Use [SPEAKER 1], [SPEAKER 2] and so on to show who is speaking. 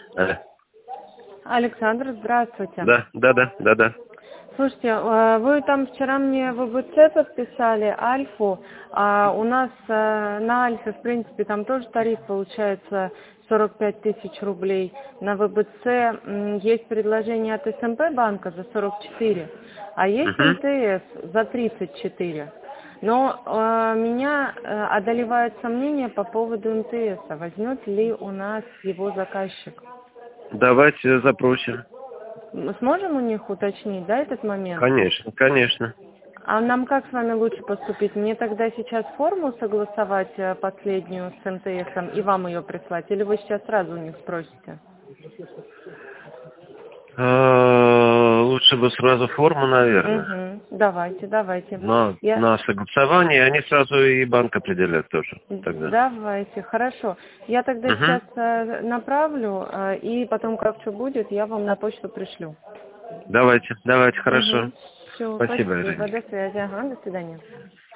[SPEAKER 1] Алло.
[SPEAKER 2] Александр, здравствуйте.
[SPEAKER 1] Да.
[SPEAKER 2] Слушайте, вы там вчера мне ВБЦ подписали, Альфу, а у нас на Альфе, в принципе, там тоже тариф получается 45 тысяч рублей. На ВБЦ есть предложение от СМП банка за 44, а есть
[SPEAKER 1] Угу.
[SPEAKER 2] МТС за 34. Но меня одолевает сомнение по поводу МТС. Возьмет ли у нас его заказчик?
[SPEAKER 1] Давайте запросим.
[SPEAKER 2] Мы сможем у них уточнить, да, этот момент?
[SPEAKER 1] Конечно.
[SPEAKER 2] А нам как с вами лучше поступить? Мне тогда сейчас форму согласовать последнюю с МТСом и вам ее прислать? Или вы сейчас сразу у них спросите?
[SPEAKER 1] Лучше бы сразу форму, наверное.
[SPEAKER 2] Угу. Давайте.
[SPEAKER 1] На согласование они сразу и банк определят тоже. Тогда.
[SPEAKER 2] Давайте, хорошо. Я тогда
[SPEAKER 1] Угу.
[SPEAKER 2] сейчас направлю, и потом, как что будет, я вам на почту пришлю.
[SPEAKER 1] Давайте, хорошо.
[SPEAKER 2] Все,
[SPEAKER 1] Спасибо,
[SPEAKER 2] спасибо.
[SPEAKER 1] Ирина.
[SPEAKER 2] До связи. Ага, до свидания.